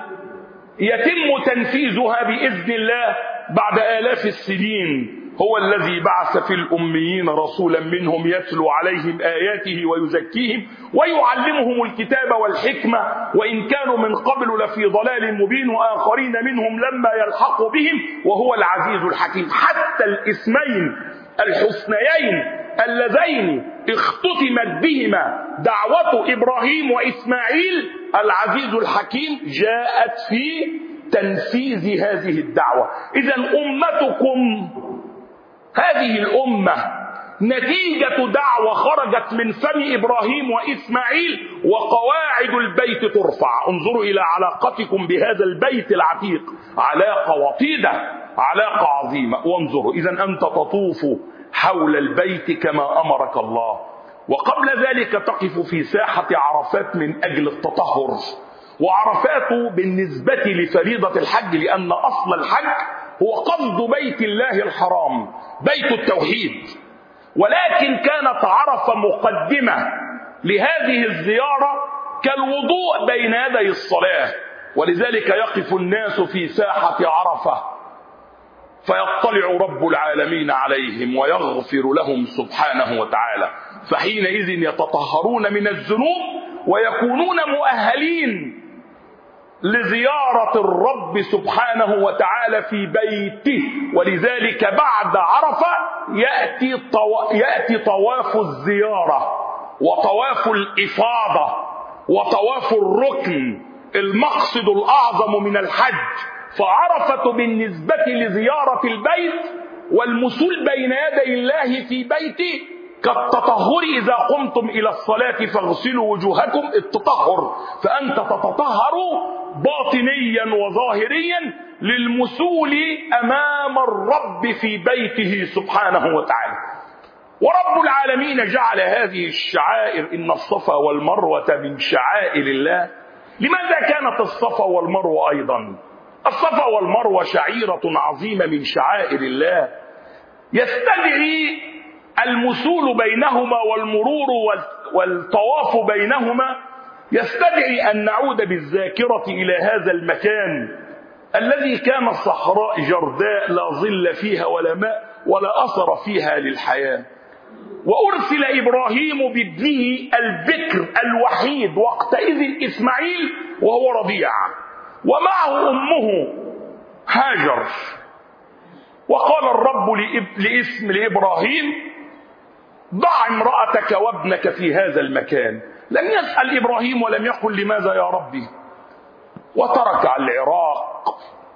يتم تنفيذها بإذن الله؟ بعد آلاف السنين. هو الذي بعث في الأميين رسولا منهم يتلو عليهم آياته ويزكيهم ويعلمهم الكتاب والحكمة وإن كانوا من قبل لفي ضلال مبين وآخرين منهم لما يلحقوا بهم وهو العزيز الحكيم. حتى الاسمين الحسنيين اللذين اختتمت بهما دعوة إبراهيم وإسماعيل العزيز الحكيم جاءت في تنفيذ هذه الدعوة. إذن أمتكم هذه الأمة نتيجة دعوة خرجت من فم إبراهيم وإسماعيل، وقواعد البيت ترفع. انظروا إلى علاقتكم بهذا البيت العتيق، علاقة وطيدة، علاقة عظيمة. وانظروا إذن أنت تطوف حول البيت كما أمرك الله، وقبل ذلك تقف في ساحة عرفات من أجل التطهر. وعرفات بالنسبة لفريضة الحج، لأن أصل الحج هو قصد بيت الله الحرام، بيت التوحيد، ولكن كانت عرفة مقدمة لهذه الزيارة كالوضوء بين يدي الصلاة. ولذلك يقف الناس في ساحة عرفة فيطلع رب العالمين عليهم ويغفر لهم سبحانه وتعالى، فحينئذ يتطهرون من الذنوب ويكونون مؤهلين لزيارة الرب سبحانه وتعالى في بيته. ولذلك بعد عرفة يأتي, طو... يأتي طواف الزيارة وطواف الإفاضة وطواف الركن، المقصد الأعظم من الحج. فعرفة بالنسبة لزيارة البيت والمسول بين يدي الله في بيته كالتطهر إذا قمتم إلى الصلاة فاغسلوا وجوهكم، التطهر، فأنت تتطهر باطنيا وظاهريا للمسول أمام الرب في بيته سبحانه وتعالى. ورب العالمين جعل هذه الشعائر، إن الصفا والمروة من شعائر الله. لماذا كانت الصفا والمروة أيضا؟ الصفا والمروة شعيرة عظيمة من شعائر الله، يستدعي المسول بينهما والمرور والطواف بينهما، يستدعي أن نعود بالذاكرة إلى هذا المكان الذي كان صحراء جرداء لا ظل فيها ولا ماء ولا أثر فيها للحياة. وأرسل إبراهيم بابنه البكر الوحيد وقتئذ إسماعيل وهو رضيع، ومعه أمه هاجر. وقال الرب لاسم لإبراهيم: ضع امرأتك وابنك في هذا المكان. لم يسأل إبراهيم ولم يقل لماذا يا ربي، وترك العراق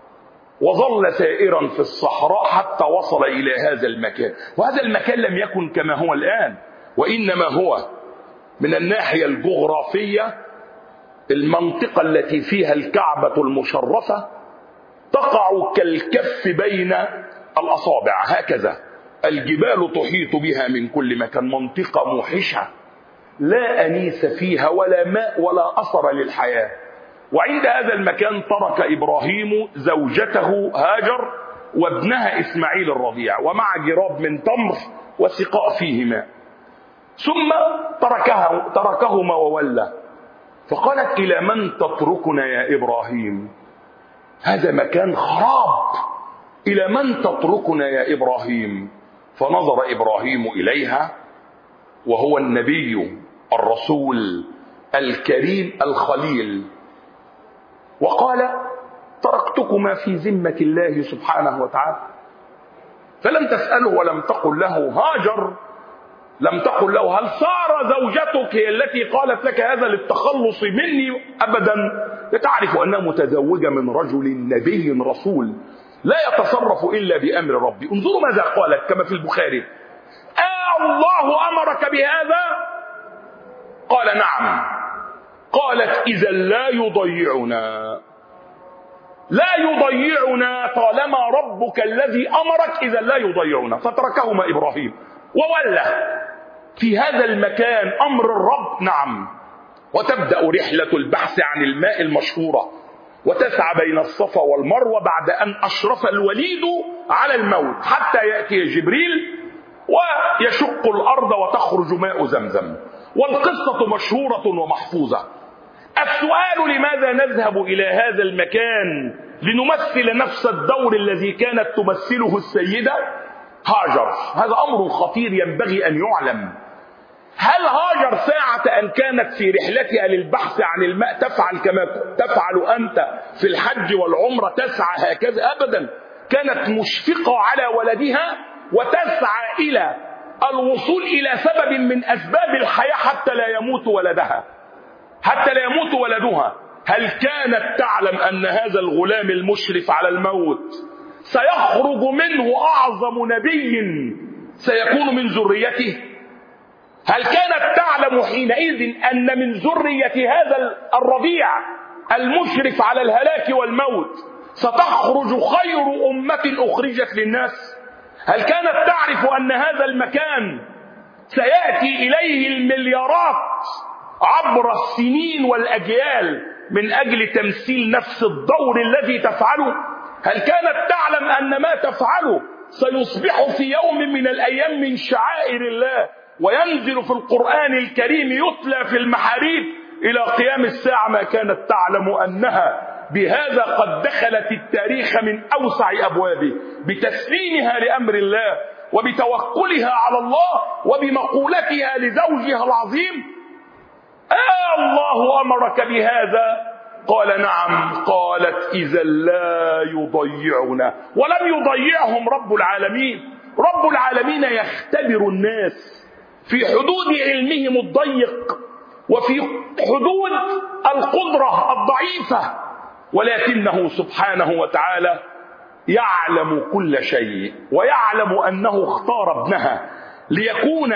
وظل سائرا في الصحراء حتى وصل إلى هذا المكان. وهذا المكان لم يكن كما هو الآن، وإنما هو من الناحية الجغرافية المنطقة التي فيها الكعبة المشرفة تقع كالكف بين الأصابع هكذا، الجبال تحيط بها من كل مكان، منطقة موحشة لا أنيس فيها ولا ماء ولا أثر للحياة. وعند هذا المكان ترك إبراهيم زوجته هاجر وابنها إسماعيل الرضيع، ومع جراب من تمر وسقاء فيه ماء، ثم تركها تركهما وولى. فقالت: إلى من تتركنا يا إبراهيم؟ هذا مكان خراب، إلى من تتركنا يا إبراهيم؟ فنظر إبراهيم إليها وهو النبي الرسول الكريم الخليل، وقال: تركتكما في ذمة الله سبحانه وتعالى. فلم تسأله ولم تقل له هاجر، لم تقل له: هل صار زوجتك هي التي قالت لك هذا للتخلص مني؟ أبدا، لتعرف أنها متزوجة من رجل نبي رسول لا يتصرف إلا بأمر ربي. انظروا ماذا قالت كما في البخاري: آه الله أمرك بهذا؟ قال: نعم. قالت: إذا لا يضيعنا، لا يضيعنا طالما ربك الذي أمرك، إذا لا يضيعنا. فتركهما إبراهيم وولى في هذا المكان أمر الرب. نعم. وتبدأ رحلة البحث عن الماء المشهورة، وتسعى بين الصفا والمروة بعد أن أشرف الوليد على الموت، حتى يأتي جبريل ويشق الأرض وتخرج ماء زمزم. والقصة مشهورة ومحفوظة. السؤال: لماذا نذهب إلى هذا المكان لنمثل نفس الدور الذي كانت تمثله السيدة هاجر؟ هذا أمر خطير ينبغي أن يعلم. هل هاجر ساعة أن كانت في رحلتها للبحث عن الماء تفعل كما تفعل أنت في الحج والعمرة، تسعى هكذا؟ أبدا، كانت مشفقة على ولدها وتسعى إلى الوصول إلى سبب من أسباب الحياة حتى لا يموت ولدها، حتى لا يموت ولدها. هل كانت تعلم أن هذا الغلام المشرف على الموت سيخرج منه أعظم نبي سيكون من ذريته؟ هل كانت تعلم حينئذ أن من ذرية هذا الرضيع المشرف على الهلاك والموت ستخرج خير أمة أخرجت للناس؟ هل كانت تعرف أن هذا المكان سيأتي إليه المليارات عبر السنين والأجيال من أجل تمثيل نفس الدور الذي تفعله؟ هل كانت تعلم أن ما تفعله سيصبح في يوم من الأيام من شعائر الله، وينزل في القرآن الكريم يتلى في المحاريب إلى قيام الساعة؟ ما كانت تعلم أنها بهذا قد دخلت التاريخ من أوسع أبوابه، بتسليمها لأمر الله وبتوكلها على الله وبمقولتها لزوجها العظيم: آه الله أمرك بهذا؟ قال: نعم. قالت: إذا لا يضيعنا. ولم يضيعهم رب العالمين. رب العالمين يختبر الناس في حدود علمهم الضيق وفي حدود القدرة الضعيفة، ولكنه سبحانه وتعالى يعلم كل شيء، ويعلم أنه اختار ابنها ليكون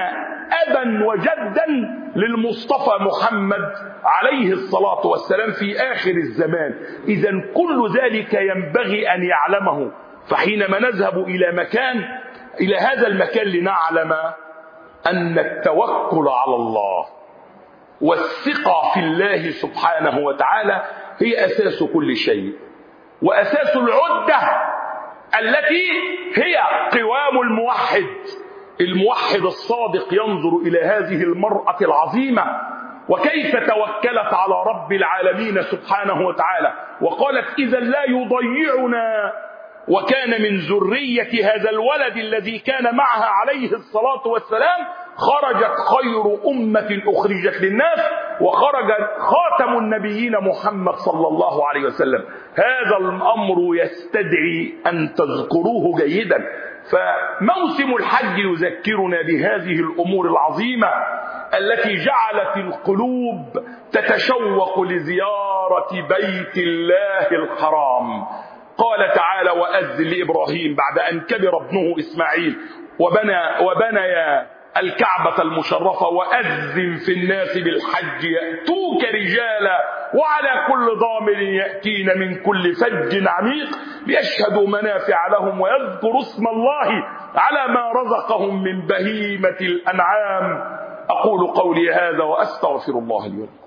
أبا وجدا للمصطفى محمد عليه الصلاة والسلام في آخر الزمان. إذن كل ذلك ينبغي أن يعلمه. فحينما نذهب إلى مكان إلى هذا المكان لنعلم أن التوكل على الله والثقة في الله سبحانه وتعالى هي أساس كل شيء، وأساس العدة التي هي قوام الموحد. الموحد الصادق ينظر إلى هذه المرأة العظيمة وكيف توكلت على رب العالمين سبحانه وتعالى، وقالت إذا لا يضيعنا، وكان من ذرية هذا الولد الذي كان معها عليه الصلاة والسلام خرجت خير أمة أخرجت للناس، وخرج خاتم النبيين محمد صلى الله عليه وسلم. هذا الأمر يستدعي أن تذكروه جيدا. فموسم الحج يذكرنا بهذه الأمور العظيمة التي جعلت القلوب تتشوق لزيارة بيت الله الحرام. قال تعالى وأذن لإبراهيم بعد أن كبر ابنه إسماعيل وبنى وبنى الكعبة المشرفة وأذن في الناس بالحج يأتوك رجالا وعلى كل ضامر يأتين من كل فج عميق ليشهدوا منافع لهم ويذكروا اسم الله على ما رزقهم من بهيمة الأنعام. أقول قولي هذا وأستغفر الله لي ولكم.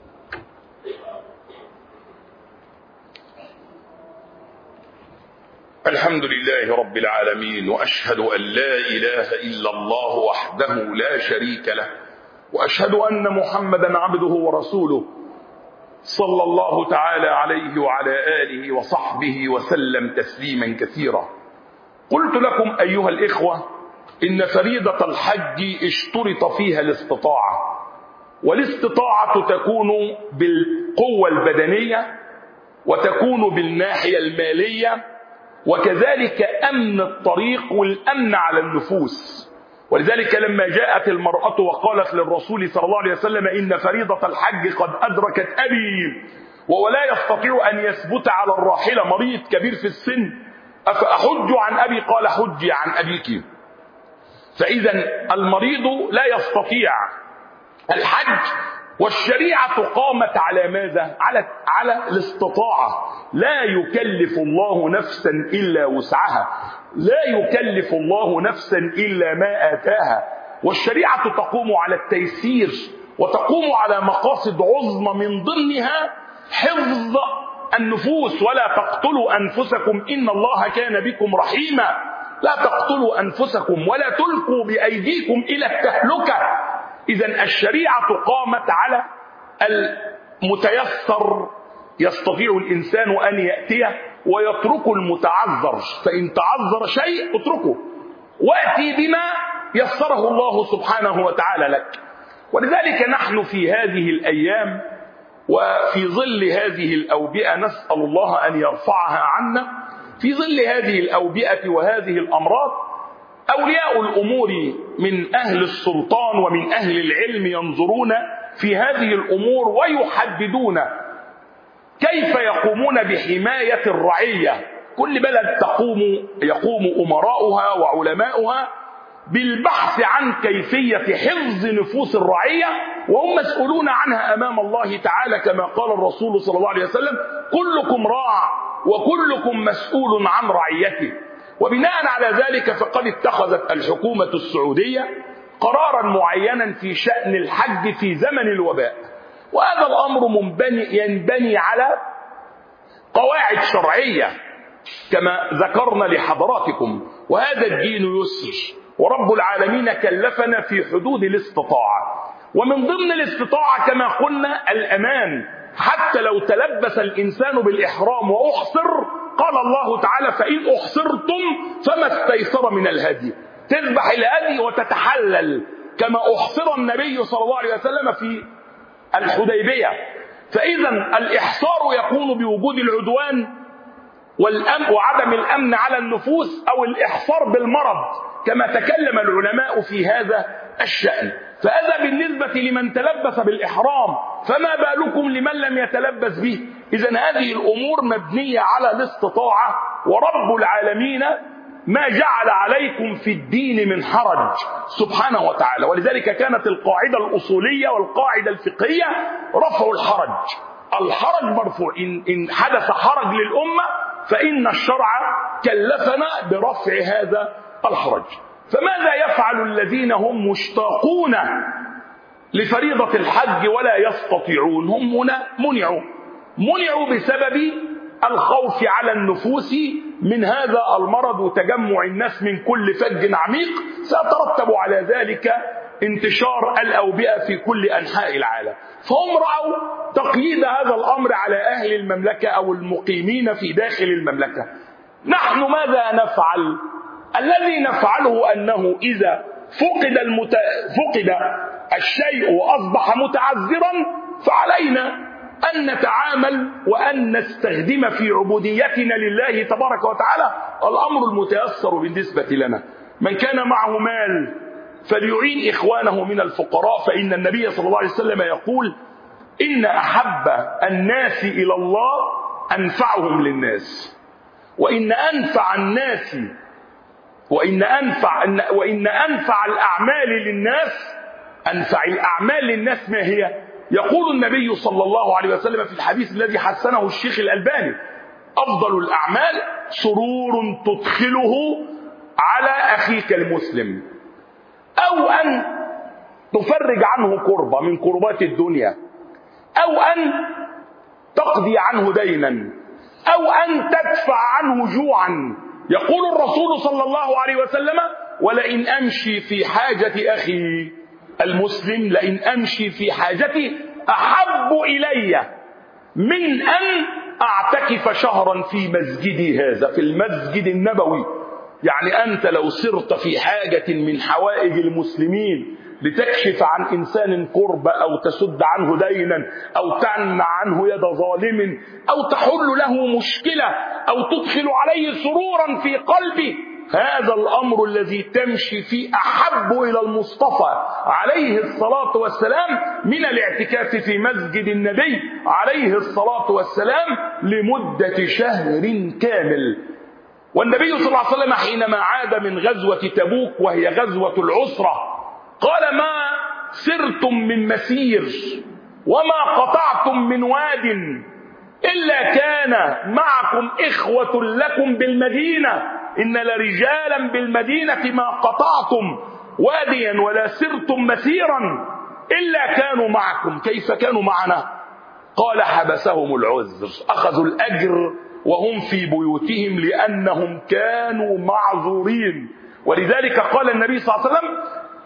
الحمد لله رب العالمين، وأشهد أن لا إله إلا الله وحده لا شريك له، وأشهد أن محمدا عبده ورسوله صلى الله تعالى عليه وعلى آله وصحبه وسلم تسليما كثيرا. قلت لكم أيها الإخوة إن فريضة الحج اشترط فيها الاستطاعة، والاستطاعة تكون بالقوة البدنية وتكون بالناحية المالية، وكذلك أمن الطريق والأمن على النفوس. ولذلك لما جاءت المرأة وقالت للرسول صلى الله عليه وسلم إن فريضة الحج قد أدركت أبي وهو لا يستطيع أن يثبت على الراحلة، مريض كبير في السن، أفأحج عن أبي؟ قال حجي عن أبيك. فإذا المريض لا يستطيع الحج، والشريعة قامت على ماذا؟ على على الاستطاعة. لا يكلف الله نفسا إلا وسعها، لا يكلف الله نفسا إلا ما آتاها. والشريعة تقوم على التيسير وتقوم على مقاصد عظمى من ضمنها حفظ النفوس. ولا تقتلوا أنفسكم إن الله كان بكم رحيما. لا تقتلوا أنفسكم ولا تلقوا بأيديكم إلى التهلكة. إذن الشريعة قامت على المتيسر، يستطيع الإنسان أن يأتيه ويترك المتعذر، فإن تعذر شيء اتركه وأتي بما يسره الله سبحانه وتعالى لك. ولذلك نحن في هذه الأيام وفي ظل هذه الأوبئة نسأل الله أن يرفعها عنا. في ظل هذه الأوبئة وهذه الأمراض أولياء الأمور من أهل السلطان ومن أهل العلم ينظرون في هذه الأمور ويحددون كيف يقومون بحماية الرعية. كل بلد تقوم يقوم أمراؤها وعلماؤها بالبحث عن كيفية حفظ نفوس الرعية، وهم مسؤولون عنها أمام الله تعالى، كما قال الرسول صلى الله عليه وسلم كلكم راع وكلكم مسؤول عن رعيته. وبناء على ذلك فقد اتخذت الحكومة السعودية قرارا معينا في شأن الحج في زمن الوباء، وهذا الأمر منبني ينبني على قواعد شرعية كما ذكرنا لحضراتكم. وهذا الدين يسر، ورب العالمين كلفنا في حدود الاستطاعة. ومن ضمن الاستطاعة كما قلنا الأمان، حتى لو تلبس الإنسان بالإحرام وأحصر قال الله تعالى فإن أحصرتم فما استيسر من الهدي، تذبح الهدي وتتحلل كما أحصر النبي صلى الله عليه وسلم في الحديبية. فإذا الإحصار يكون بوجود العدوان والأمن وعدم الأمن على النفوس، أو الإحصار بالمرض كما تكلم العلماء في هذا الشأن. فهذا بالنسبة لمن تلبس بالإحرام، فما بالكم لمن لم يتلبس به؟ إذن هذه الأمور مبنية على الاستطاعة، ورب العالمين ما جعل عليكم في الدين من حرج سبحانه وتعالى. ولذلك كانت القاعدة الأصولية والقاعدة الفقهية رفع الحرج. الحرج مرفوع، إن, إن حدث حرج للأمة فإن الشرع كلفنا برفع هذا الحرج. فماذا يفعل الذين هم مشتاقون لفريضة الحج ولا يستطيعون؟ هم هنا منعوا منعوا بسبب الخوف على النفوس من هذا المرض وتجمع الناس من كل فج عميق، سيترتب على ذلك انتشار الأوبئة في كل أنحاء العالم. فهم رأوا تقييد هذا الأمر على أهل المملكة أو المقيمين في داخل المملكة. نحن ماذا نفعل؟ الذي نفعله أنه إذا فقد, المت... فقد الشيء وأصبح متعذرا فعلينا أن نتعامل وأن نستخدم في عبوديتنا لله تبارك وتعالى الأمر المتيسر بالنسبة لنا. من كان معه مال فليعين إخوانه من الفقراء، فإن النبي صلى الله عليه وسلم يقول إن أحب الناس إلى الله أنفعهم للناس، وإن أنفع الناس وإن أنفع وإن أنفع الأعمال للناس أنفع الأعمال للناس ما هي؟ يقول النبي صلى الله عليه وسلم في الحديث الذي حسنه الشيخ الألباني: أفضل الأعمال سرور تدخله على أخيك المسلم، أو أن تفرج عنه كربة من كربات الدنيا، أو أن تقضي عنه دينا، أو أن تدفع عنه جوعا. يقول الرسول صلى الله عليه وسلم: ولئن أمشي في حاجة أخي المسلم لئن أمشي في حاجتي أحب إلي من أن أعتكف شهرا في مسجدي هذا، في المسجد النبوي. يعني أنت لو سرت في حاجة من حوائج المسلمين لتكشف عن إنسان كربة أو تسد عنه دينا أو تمنع عنه يد ظالم أو تحل له مشكلة أو تدخل عليه سرورا في قلبه، هذا الأمر الذي تمشي فيه أحب إلى المصطفى عليه الصلاة والسلام من الاعتكاف في مسجد النبي عليه الصلاة والسلام لمدة شهر كامل. والنبي صلى الله عليه وسلم حينما عاد من غزوة تبوك وهي غزوة العسرة قال: ما سرتم من مسير وما قطعتم من واد إلا كان معكم إخوة لكم بالمدينة، إن لرجالا بالمدينة ما قطعتم واديا ولا سرتم مسيرا إلا كانوا معكم. كيف كانوا معنا؟ قال: حبسهم العذر، أخذوا الأجر وهم في بيوتهم لأنهم كانوا معذورين. ولذلك قال النبي صلى الله عليه وسلم: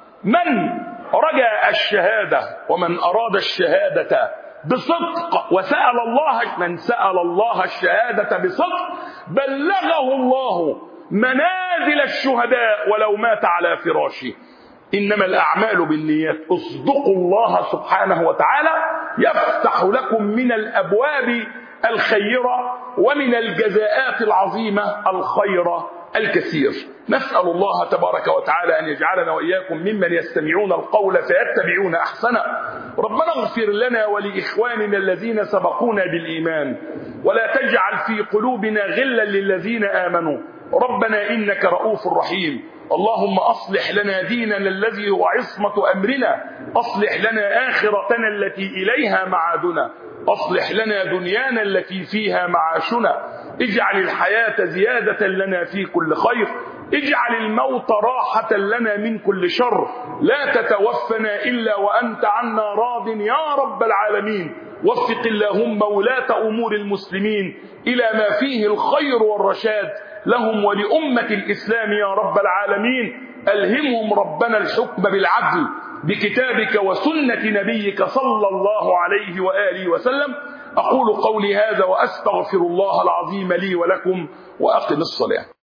من رجا الشهادة ومن أراد الشهادة بصدق وسأل الله من سأل الله الشهادة بصدق بلغه الله منازل الشهداء ولو مات على فراشه. إنما الأعمال بالنيات. اصدقوا الله سبحانه وتعالى يفتح لكم من الأبواب الخيرة ومن الجزاءات العظيمة الخيرة الكثير. نسأل الله تبارك وتعالى أن يجعلنا وإياكم ممن يستمعون القول فيتبعون أحسنه. ربنا اغفر لنا ولإخواننا الذين سبقونا بالإيمان، ولا تجعل في قلوبنا غلا للذين آمنوا. ربنا إنك رؤوف رحيم. اللهم أصلح لنا ديننا الذي هو عصمة أمرنا، أصلح لنا آخرتنا التي إليها معادنا، أصلح لنا دنيانا التي فيها معاشنا، اجعل الحياة زيادة لنا في كل خير، اجعل الموت راحة لنا من كل شر، لا تتوفنا إلا وأنت عنا راض يا رب العالمين. وفق اللهم ولاة أمور المسلمين إلى ما فيه الخير والرشاد لهم ولأمة الإسلام يا رب العالمين. ألهمهم ربنا الحكم بالعدل بكتابك وسنة نبيك صلى الله عليه وآله وسلم. أقول قولي هذا وأستغفر الله العظيم لي ولكم وأقم الصلاة.